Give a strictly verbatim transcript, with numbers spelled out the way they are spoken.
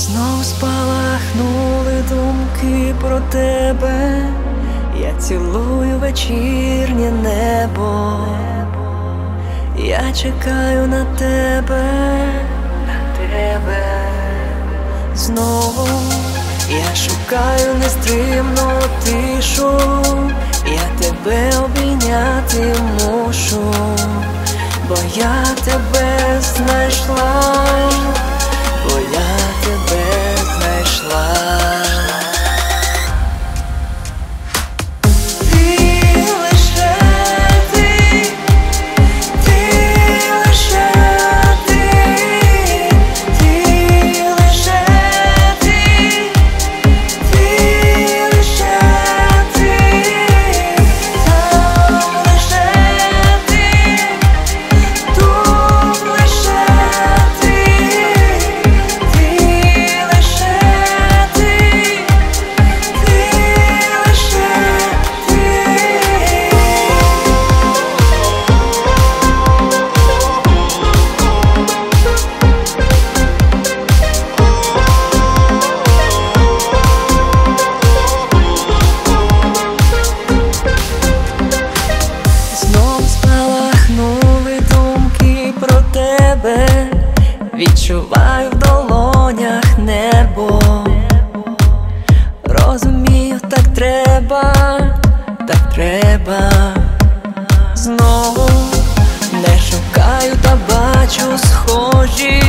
Знов спалахнули думки про тебе, я цілую вечірнє небо, я чекаю на тебе, на тебе. Знову я шукаю нестримну тишу, я тебе обійняти мушу, бо я тебе знайшла, бо я тебе знайшла. Відчуваю в долонях небо, розумію, так треба, так треба. Знову не шукаю та бачу схожі